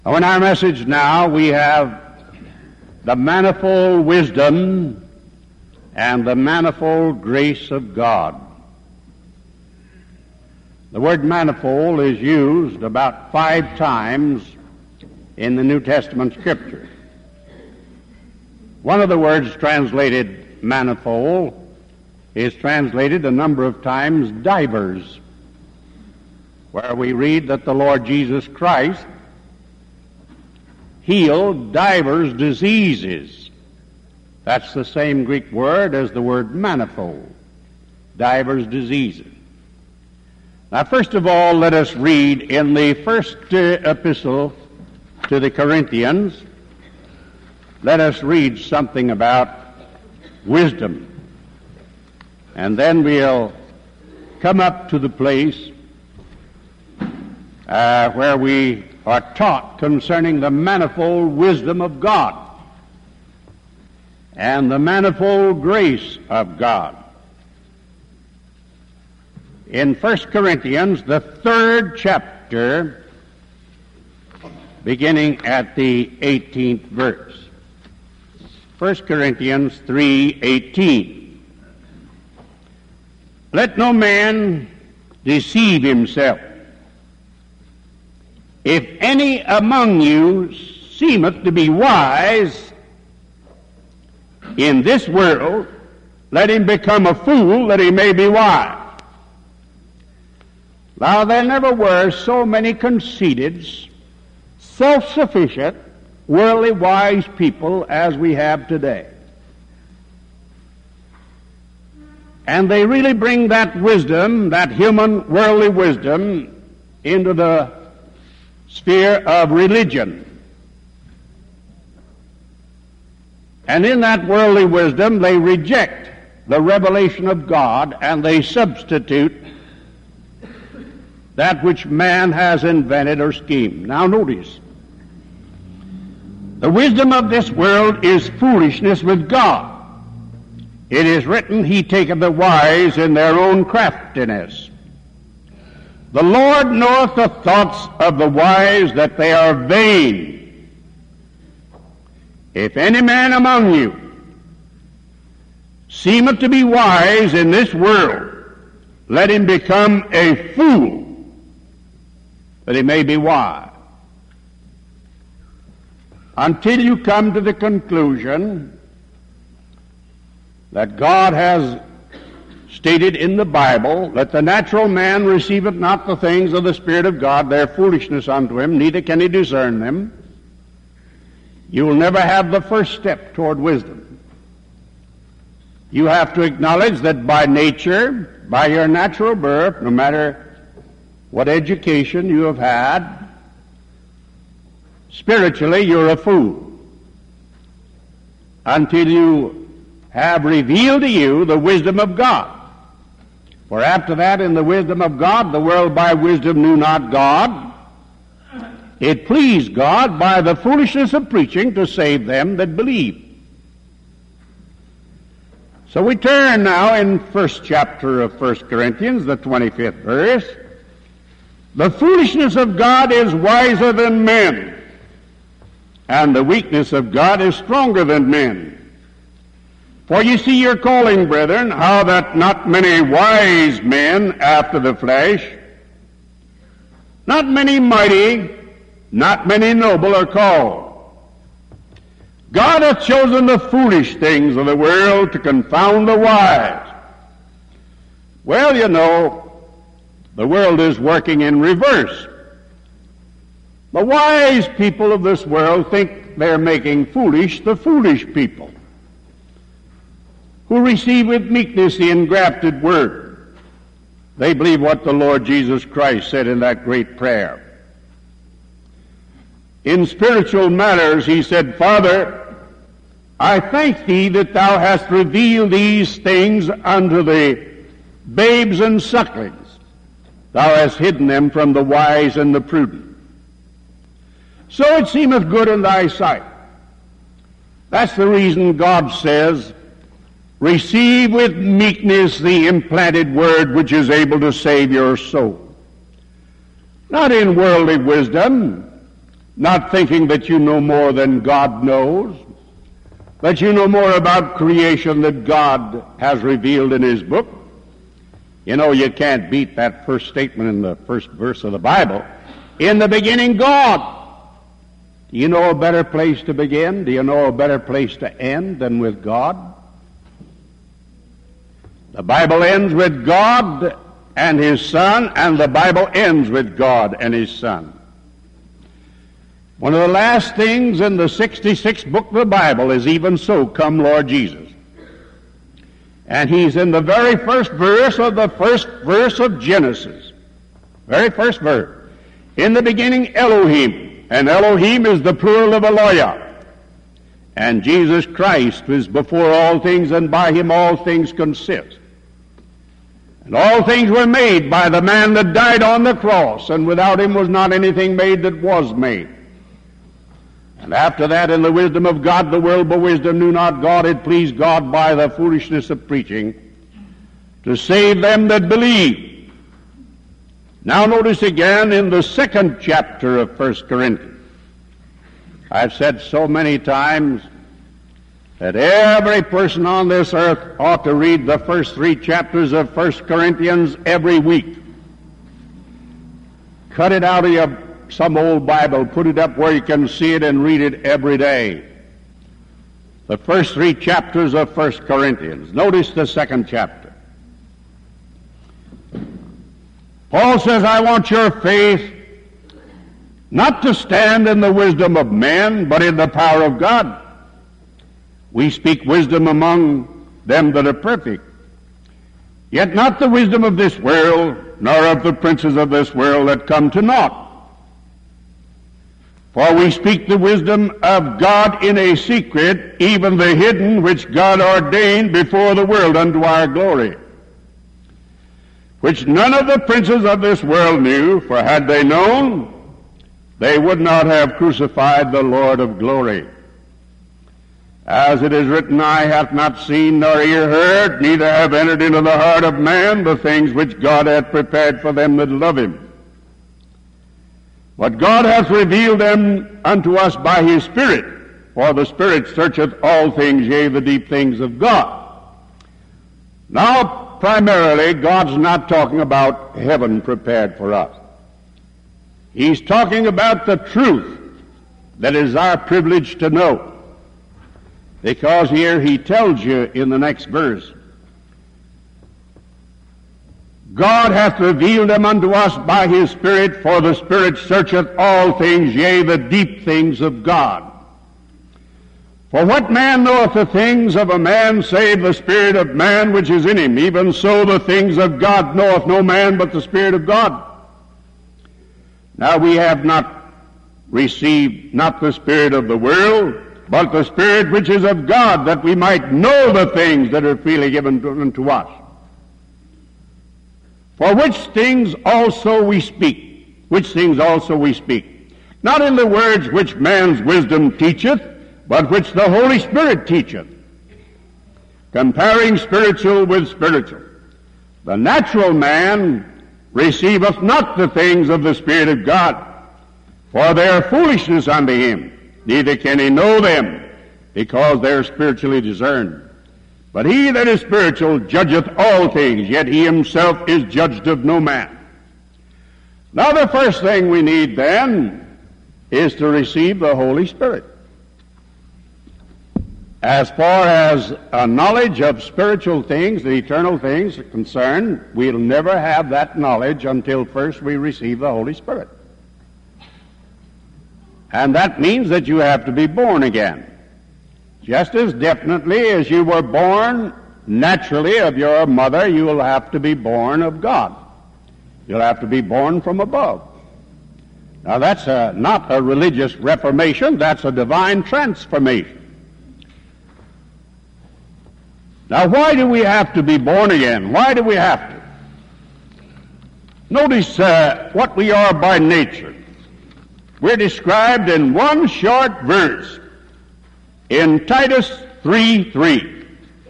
In our message now, we have the manifold wisdom and the manifold grace of God. The word manifold is used about 5 times in the New Testament Scripture. One of the words translated manifold is translated a number of times divers, where we read that the Lord Jesus Christ healed divers diseases. That's the same Greek word as the word manifold, divers diseases. Now, first of all, let us read in the first epistle to the Corinthians, let us read something about wisdom. And then we'll come up to the place where we are taught concerning the manifold wisdom of God and the manifold grace of God. In 1 Corinthians, the 3rd chapter, beginning at the 18th verse. 1 Corinthians 3:18. Let no man deceive himself. If any among you seemeth to be wise in this world, let him become a fool that he may be wise. Now, there never were so many conceited, self-sufficient, worldly wise people as we have today. And they really bring that wisdom, that human worldly wisdom, into the sphere of religion. And in that worldly wisdom, they reject the revelation of God, and they substitute that which man has invented or schemed. Now notice, the wisdom of this world is foolishness with God. It is written, He taketh the wise in their own craftiness. The Lord knoweth the thoughts of the wise, that they are vain. If any man among you seemeth to be wise in this world, let him become a fool, that he may be wise. Until you come to the conclusion that God has stated in the Bible that the natural man receiveth not the things of the Spirit of God, they are foolishness unto him, neither can he discern them, you will never have the first step toward wisdom. You have to acknowledge that by nature, by your natural birth, no matter what education you have had, spiritually you're a fool until you have revealed to you the wisdom of God. For after that, in the wisdom of God, the world by wisdom knew not God. It pleased God by the foolishness of preaching to save them that believe. So we turn now in first chapter of 1 Corinthians, the 25th verse. The foolishness of God is wiser than men, and the weakness of God is stronger than men. For you see your calling, brethren, how that not many wise men after the flesh, not many mighty, not many noble are called. God hath chosen the foolish things of the world to confound the wise. Well, you know, the world is working in reverse. The wise people of this world think they're making foolish the foolish people, who receive with meekness the engrafted word. They believe what the Lord Jesus Christ said in that great prayer. In spiritual matters, he said, Father, I thank thee that thou hast revealed these things unto the babes and sucklings. Thou hast hidden them from the wise and the prudent. So it seemeth good in thy sight. That's the reason God says, receive with meekness the implanted word which is able to save your soul. Not in worldly wisdom, not thinking that you know more than God knows, that you know more about creation that God has revealed in His book. You know, you can't beat that first statement in the first verse of the Bible. In the beginning, God. Do you know a better place to begin? Do you know a better place to end than with God? The Bible ends with God and His Son, and the Bible ends with God and His Son. One of the last things in the 66th book of the Bible is even so, come Lord Jesus. And He's in the very first verse of the first verse of Genesis. Very first verse. In the beginning, Elohim. And Elohim is the plural of Eloah. And Jesus Christ is before all things, and by Him all things consist. And all things were made by the man that died on the cross, and without Him was not anything made that was made. And after that, in the wisdom of God, the world by wisdom knew not God. It pleased God by the foolishness of preaching to save them that believe. Now notice again in the 2nd chapter of 1 Corinthians. I've said so many times that every person on this earth ought to read the first 3 chapters of 1 Corinthians every week. Cut it out of some old Bible, put it up where you can see it and read it every day. The first 3 chapters of 1 Corinthians. Notice the 2nd chapter. Paul says, I want your faith not to stand in the wisdom of men, but in the power of God. We speak wisdom among them that are perfect, yet not the wisdom of this world, nor of the princes of this world that come to naught. For we speak the wisdom of God in a secret, even the hidden, which God ordained before the world unto our glory, which none of the princes of this world knew, for had they known, they would not have crucified the Lord of glory. As it is written, eye hath not seen nor ear heard, neither have entered into the heart of man the things which God hath prepared for them that love Him. But God hath revealed them unto us by His Spirit, for the Spirit searcheth all things, yea, the deep things of God. Now, primarily, God's not talking about heaven prepared for us. He's talking about the truth that is our privilege to know. Because here He tells you in the next verse, God hath revealed them unto us by His Spirit, for the Spirit searcheth all things, yea, the deep things of God. For what man knoweth the things of a man, save the spirit of man which is in him? Even so the things of God knoweth no man but the Spirit of God. Now we have not received not the spirit of the world, but the Spirit which is of God, that we might know the things that are freely given unto us. For which things also we speak, not in the words which man's wisdom teacheth, but which the Holy Spirit teacheth, comparing spiritual with spiritual. The natural man receiveth not the things of the Spirit of God, for they are foolishness unto him, neither can he know them, because they are spiritually discerned. But he that is spiritual judgeth all things, yet he himself is judged of no man. Now the first thing we need then is to receive the Holy Spirit. As far as a knowledge of spiritual things, the eternal things are concerned, we'll never have that knowledge until first we receive the Holy Spirit. And that means that you have to be born again. Just as definitely as you were born naturally of your mother, you will have to be born of God. You'll have to be born from above. Now that's not a religious reformation, that's a divine transformation. Now why do we have to be born again? Why do we have to? Notice what we are by nature. We're described in one short verse in Titus 3:3.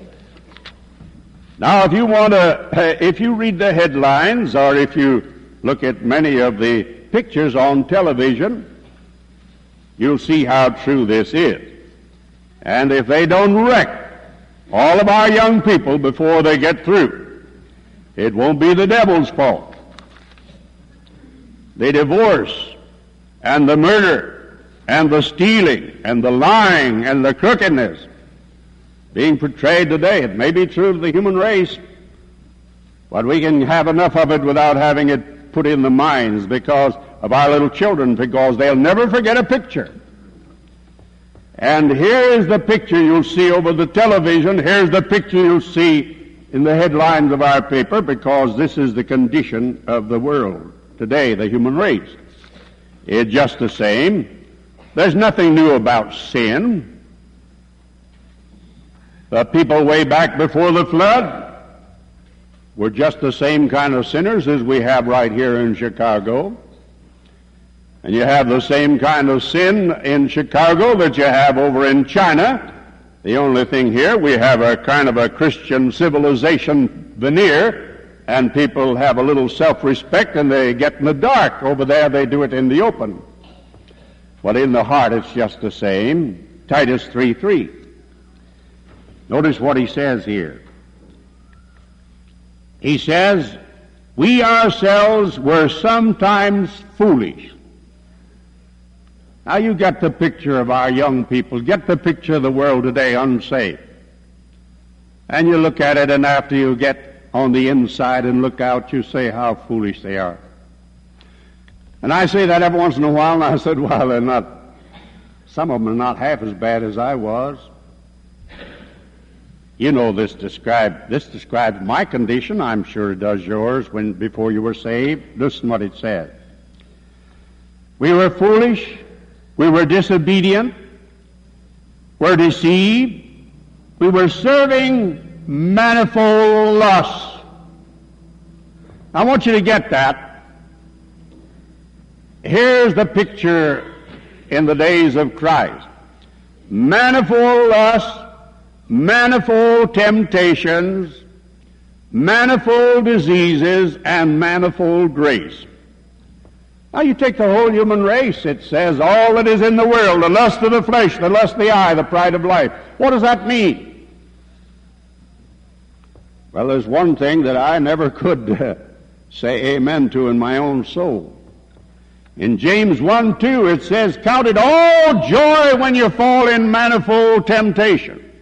Now, if you want to, if you read the headlines, or if you look at many of the pictures on television, you'll see how true this is. And if they don't wreck all of our young people before they get through, it won't be the devil's fault. The divorce and the murder and the stealing and the lying and the crookedness being portrayed today, it may be true of the human race, but we can have enough of it without having it put in the minds because of our little children, because they'll never forget a picture. And here is the picture you'll see over the television. Here's the picture you'll see in the headlines of our paper, because this is the condition of the world today, the human race. It's just the same. There's nothing new about sin. The people way back before the flood were just the same kind of sinners as we have right here in Chicago. And you have the same kind of sin in Chicago that you have over in China. The only thing here, we have a kind of a Christian civilization veneer, and people have a little self-respect, and they get in the dark. Over there, they do it in the open. But in the heart, it's just the same. Titus 3:3. Notice what he says here. He says, we ourselves were sometimes foolish. Now you get the picture of our young people, get the picture of the world today unsaved. And you look at it, and after you get on the inside and look out, you say how foolish they are. And I say that every once in a while, and I said, well, they're not, some of them are not half as bad as I was. You know this describes my condition. I'm sure it does yours before you were saved. Listen what it said. We were foolish. We were disobedient, were deceived, we were serving manifold lusts. I want you to get that. Here's the picture in the days of Christ. Manifold lusts, manifold temptations, manifold diseases, and manifold grace. Now you take the whole human race, it says, all that is in the world, the lust of the flesh, the lust of the eye, the pride of life. What does that mean? Well, there's one thing that I never could say amen to in my own soul. In James 1:2 it says, count it all joy when you fall in manifold temptation.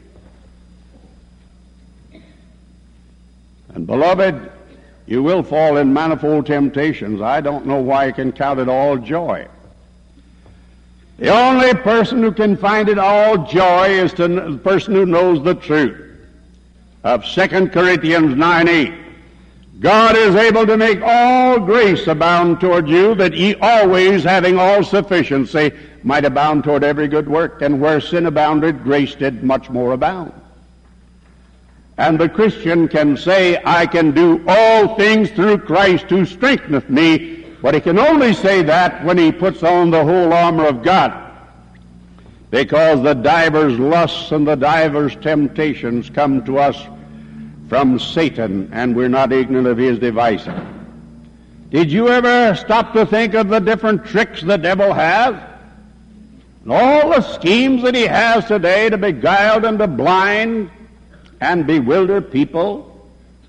And beloved, you will fall in manifold temptations. I don't know why you can count it all joy. The only person who can find it all joy is the person who knows the truth of 2 Corinthians 9:8. God is able to make all grace abound toward you, that ye always, having all sufficiency, might abound toward every good work. And where sin abounded, grace did much more abound. And the Christian can say, I can do all things through Christ who strengtheneth me, but he can only say that when he puts on the whole armor of God. Because the divers lusts and the divers temptations come to us from Satan, and we're not ignorant of his devices. Did you ever stop to think of the different tricks the devil has? And all the schemes that he has today to beguile and to blind and bewilder people?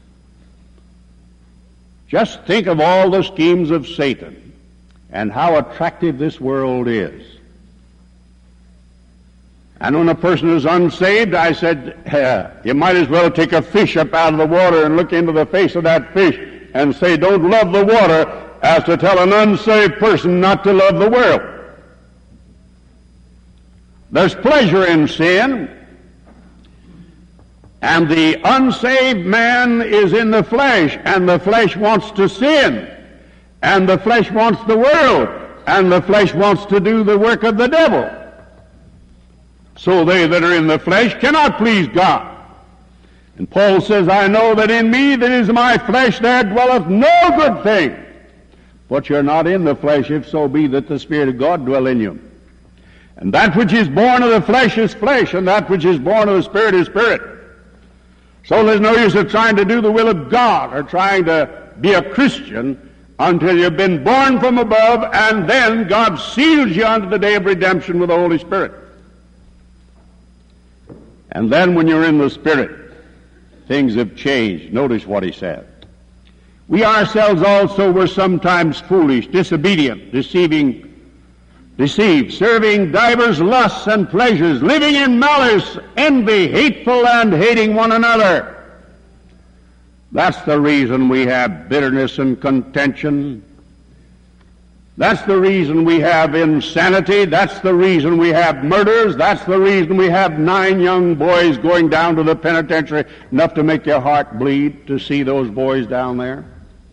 Just think of all the schemes of Satan and how attractive this world is. And when a person is unsaved, I said, you might as well take a fish up out of the water and look into the face of that fish and say, don't love the water, as to tell an unsaved person not to love the world. There's pleasure in sin. And the unsaved man is in the flesh, and the flesh wants to sin, and the flesh wants the world, and the flesh wants to do the work of the devil. So they that are in the flesh cannot please God. And Paul says, I know that in me, that is my flesh, there dwelleth no good thing. But you're not in the flesh, if so be that the Spirit of God dwell in you. And that which is born of the flesh is flesh, and that which is born of the Spirit is spirit. So there's no use of trying to do the will of God or trying to be a Christian until you've been born from above, and then God seals you unto the day of redemption with the Holy Spirit. And then when you're in the Spirit, things have changed. Notice what he said. We ourselves also were sometimes foolish, disobedient, deceived, serving divers lusts and pleasures, living in malice, envy, hateful, and hating one another. That's the reason we have bitterness and contention. That's the reason we have insanity. That's the reason we have murders. That's the reason we have 9 young boys going down to the penitentiary. Enough to make your heart bleed to see those boys down there.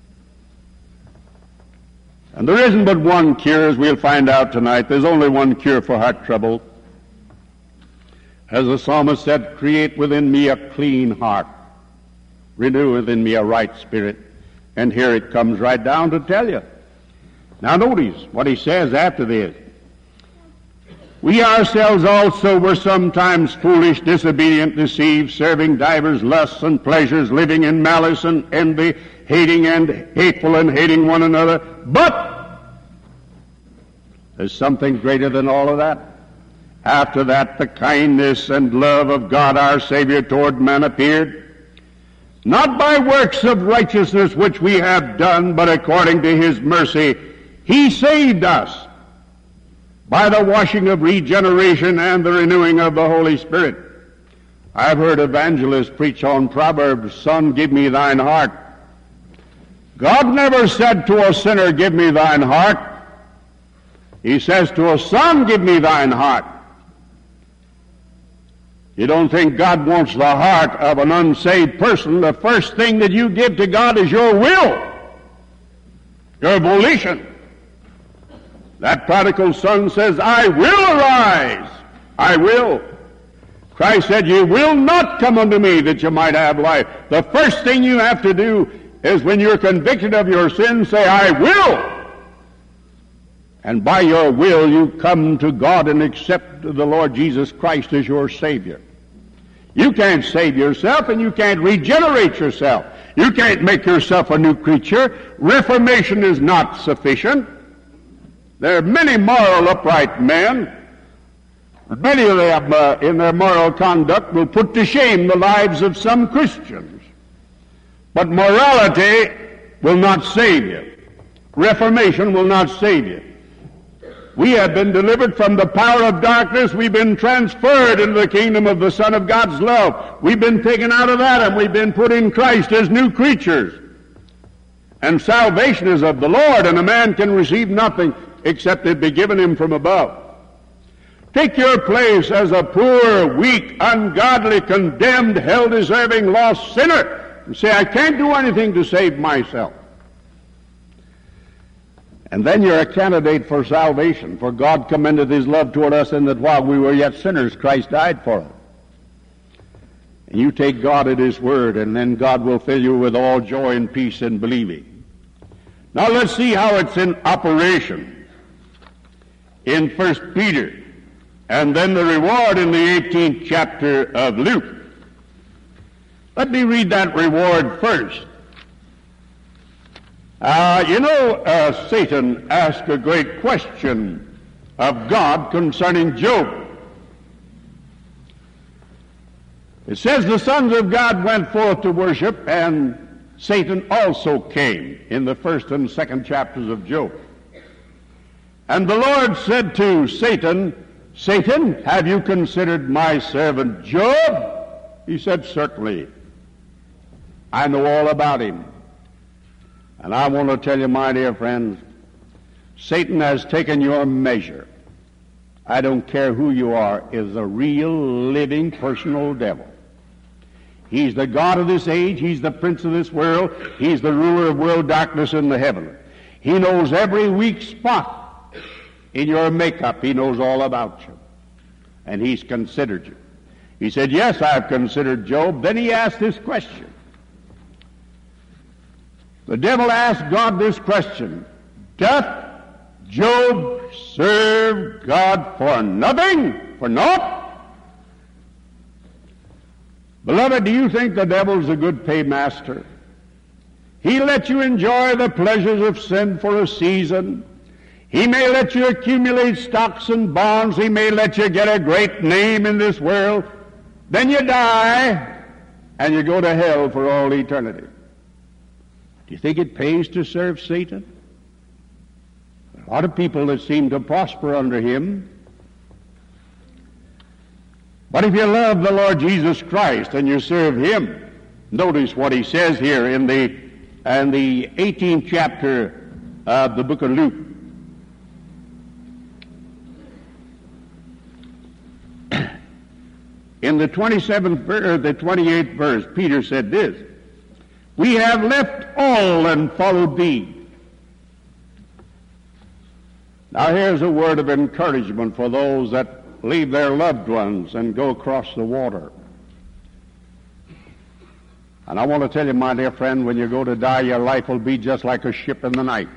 And there isn't but one cure, as we'll find out tonight. There's only one cure for heart trouble. As the psalmist said, create within me a clean heart. Renew within me a right spirit. And here it comes right down to tell you. Now notice what he says after this. We ourselves also were sometimes foolish, disobedient, deceived, serving divers lusts and pleasures, living in malice and envy, hating and hateful and hating one another. But there's something greater than all of that. After that, the kindness and love of God our Savior toward man appeared, not by works of righteousness which we have done, but according to his mercy, he saved us by the washing of regeneration and the renewing of the Holy Spirit. I've heard evangelists preach on Proverbs, son, give me thine heart. God never said to a sinner, give me thine heart. He says to a son, give me thine heart. You don't think God wants the heart of an unsaved person? The first thing that you give to God is your will, your volition. That prodigal son says, I will arise. I will. Christ said, you will not come unto me that you might have life. The first thing you have to do is when you're convicted of your sin, say, I will. And by your will, you come to God and accept the Lord Jesus Christ as your Savior. You can't save yourself, and you can't regenerate yourself. You can't make yourself a new creature. Reformation is not sufficient. There are many moral, upright men. Many of them, in their moral conduct, will put to shame the lives of some Christians. But morality will not save you. Reformation will not save you. We have been delivered from the power of darkness. We've been transferred into the kingdom of the Son of God's love. We've been taken out of that, and we've been put in Christ as new creatures. And salvation is of the Lord, and a man can receive nothing except it be given him from above. Take your place as a poor, weak, ungodly, condemned, hell-deserving, lost sinner, and say, I can't do anything to save myself. And then you're a candidate for salvation, for God commended his love toward us in that while we were yet sinners, Christ died for us. And you take God at his word, and then God will fill you with all joy and peace in believing. Now let's see how it's in operation in 1 Peter, and then the reward in the 18th chapter of Luke. Let me read that reward first. Satan asked a great question of God concerning Job. It says the sons of God went forth to worship, and Satan also came in the 1st and 2nd chapters of Job. And the Lord said to Satan, Satan, have you considered my servant Job? He said, certainly. I know all about him. And I want to tell you, my dear friends, Satan has taken your measure. I don't care who you are, is a real, living, personal devil. He's the god of this age. He's the prince of this world. He's the ruler of world darkness in the heaven. He knows every weak spot in your makeup. He knows all about you. And he's considered you. He said, yes, I've considered Job. Then he asked this question. The devil asked God this question, doth Job serve God for nothing, for naught? Beloved, do you think the devil's a good paymaster? He let you enjoy the pleasures of sin for a season. He may let you accumulate stocks and bonds. He may let you get a great name in this world. Then you die, and you go to hell for all eternity. Do you think it pays to serve Satan? A lot of people that seem to prosper under him. But if you love the Lord Jesus Christ and you serve him, notice what he says here in the 18th chapter of the book of Luke. In the 28th verse, Peter said this, "We have left all and followed thee." Now here's a word of encouragement for those that leave their loved ones and go across the water. And I want to tell you, my dear friend, when you go to die, your life will be just like a ship in the night.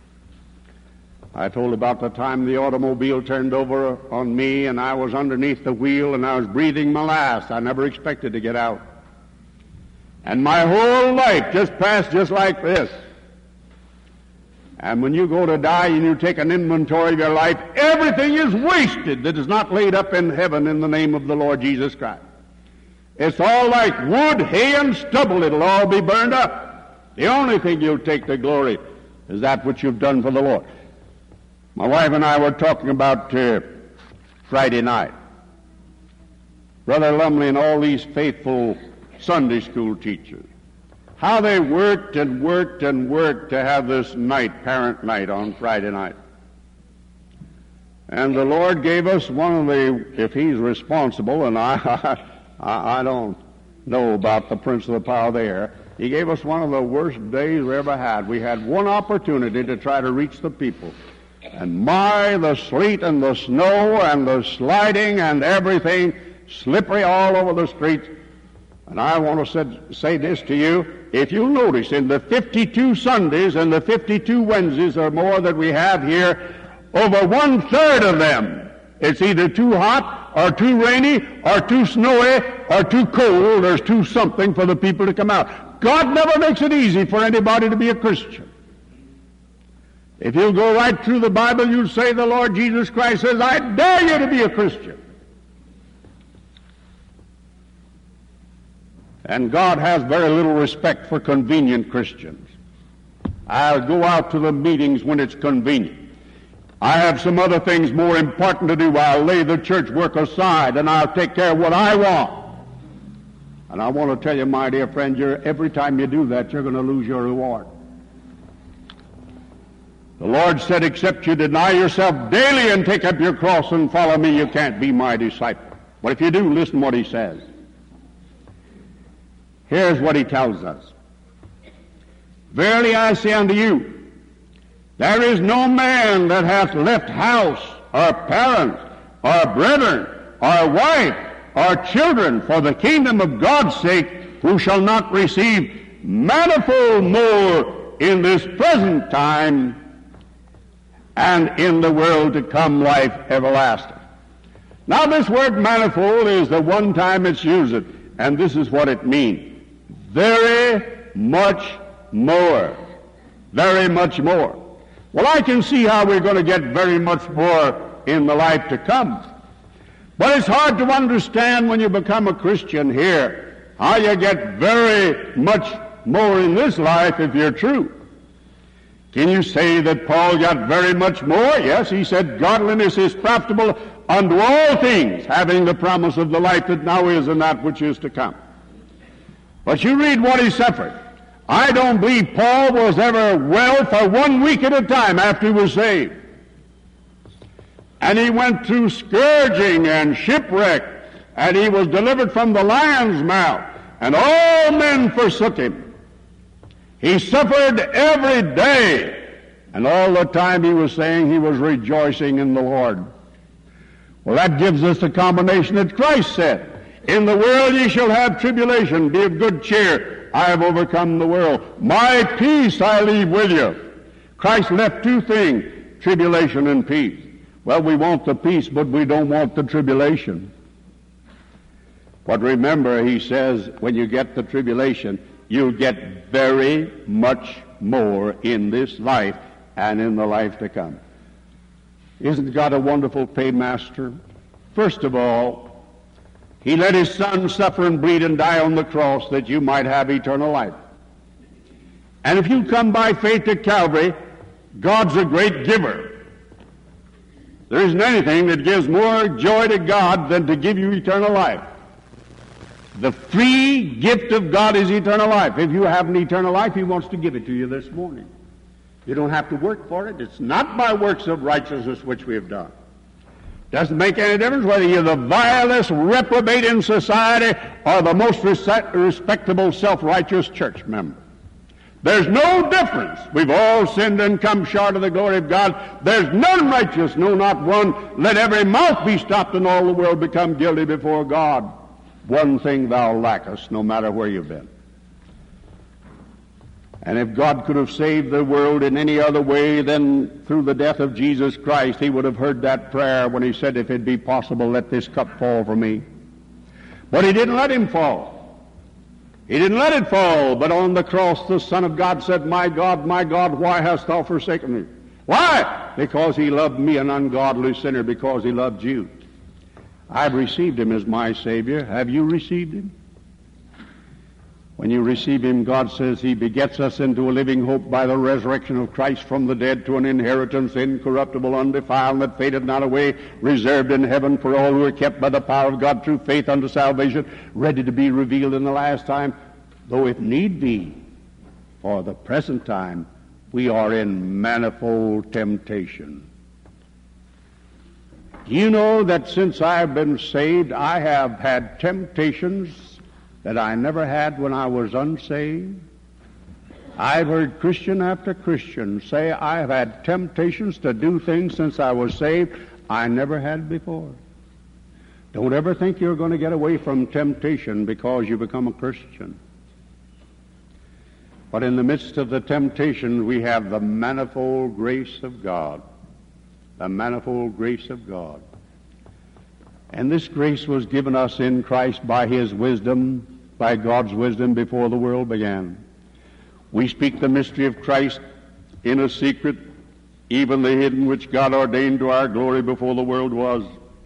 I told about the time the automobile turned over on me and I was underneath the wheel and I was breathing my last. I never expected to get out. And my whole life just passed just like this. And when you go to die and you take an inventory of your life, everything is wasted that is not laid up in heaven in the name of the Lord Jesus Christ. It's all like wood, hay, and stubble. It'll all be burned up. The only thing you'll take to glory is that which you've done for the Lord. My wife and I were talking about Friday night. Brother Lumley and all these faithful Sunday school teachers, how they worked and worked and worked to have this night, parent night, on Friday night. And the Lord gave us one of the, if he's responsible, and I don't know about the prince of the power of the air, he gave us one of the worst days we ever had. We had one opportunity to try to reach the people. And the sleet and the snow and the sliding and everything, slippery all over the streets. And I want to say this to you. If you'll notice, in the 52 Sundays and the 52 Wednesdays or more that we have here, over 1/3 of them, it's either too hot or too rainy or too snowy or too cold. There's too something for the people to come out. God never makes it easy for anybody to be a Christian. If you'll go right through the Bible, you'll say the Lord Jesus Christ says, "I dare you to be a Christian." And God has very little respect for convenient Christians. I'll go out to the meetings when it's convenient. I have some other things more important to do. I'll lay the church work aside and I'll take care of what I want. And I want to tell you, my dear friend, every time you do that, you're going to lose your reward. The Lord said, "Except you deny yourself daily and take up your cross and follow me, you can't be my disciple." But if you do, listen what he says. Here's what he tells us. "Verily I say unto you, there is no man that hath left house, or parents, or brethren, or wife, or children, for the kingdom of God's sake, who shall not receive manifold more in this present time, and in the world to come life everlasting." Now this word manifold is the one time it's used, and this is what it means. Very much more. Very much more. Well, I can see how we're going to get very much more in the life to come. But it's hard to understand when you become a Christian here how you get very much more in this life if you're true. Can you say that Paul got very much more? Yes, he said, "Godliness is profitable unto all things, having the promise of the life that now is and that which is to come." But you read what he suffered. I don't believe Paul was ever well for 1 week at a time after he was saved. And he went through scourging and shipwreck, and he was delivered from the lion's mouth, and all men forsook him. He suffered every day, and all the time he was saying he was rejoicing in the Lord. Well, that gives us the combination that Christ said, "In the world ye shall have tribulation. Be of good cheer. I have overcome the world. My peace I leave with you." Christ left two things, tribulation and peace. Well, we want the peace, but we don't want the tribulation. But remember, he says, when you get the tribulation, you'll get very much more in this life and in the life to come. Isn't God a wonderful paymaster? First of all, He let His Son suffer and bleed and die on the cross that you might have eternal life. And if you come by faith to Calvary, God's a great giver. There isn't anything that gives more joy to God than to give you eternal life. The free gift of God is eternal life. If you have an eternal life, He wants to give it to you this morning. You don't have to work for it. It's not by works of righteousness which we have done. Doesn't make any difference whether you're the vilest reprobate in society or the most respectable self-righteous church member. There's no difference. We've all sinned and come short of the glory of God. There's none righteous, no, not one. Let every mouth be stopped and all the world become guilty before God. One thing thou lackest, no matter where you've been. And if God could have saved the world in any other way than through the death of Jesus Christ, He would have heard that prayer when He said, if it be possible, let this cup fall from me. But He didn't let Him fall. He didn't let it fall, but on the cross the Son of God said, my God, why hast thou forsaken me? Why? Because He loved me, an ungodly sinner, because He loved you. I've received Him as my Savior. Have you received Him? When you receive Him, God says He begets us into a living hope by the resurrection of Christ from the dead to an inheritance incorruptible, undefiled, that fadeth not away, reserved in heaven for all who are kept by the power of God through faith unto salvation, ready to be revealed in the last time. Though if need be, for the present time, we are in manifold temptation. You know that since I've been saved, I have had temptations that I never had when I was unsaved. I've heard Christian after Christian say, I've had temptations to do things since I was saved I never had before. Don't ever think you're going to get away from temptation because you become a Christian. But in the midst of the temptation, we have the manifold grace of God. The manifold grace of God. And this grace was given us in Christ by His wisdom, by God's wisdom before the world began. We speak the mystery of Christ in a secret, even the hidden which God ordained to our glory before the world was.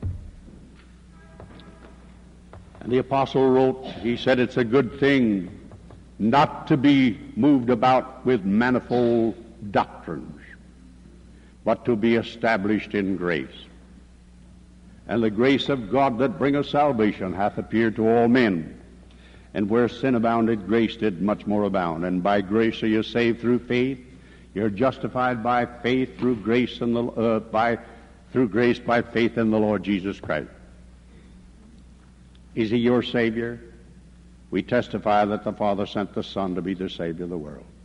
And the apostle wrote, he said, it's a good thing not to be moved about with manifold doctrines, but to be established in grace. And the grace of God that bringeth salvation hath appeared to all men. And where sin abounded, grace did much more abound. And by grace are you saved through faith. You're justified by faith through grace by faith in the Lord Jesus Christ. Is He your Savior? We testify that the Father sent the Son to be the Savior of the world.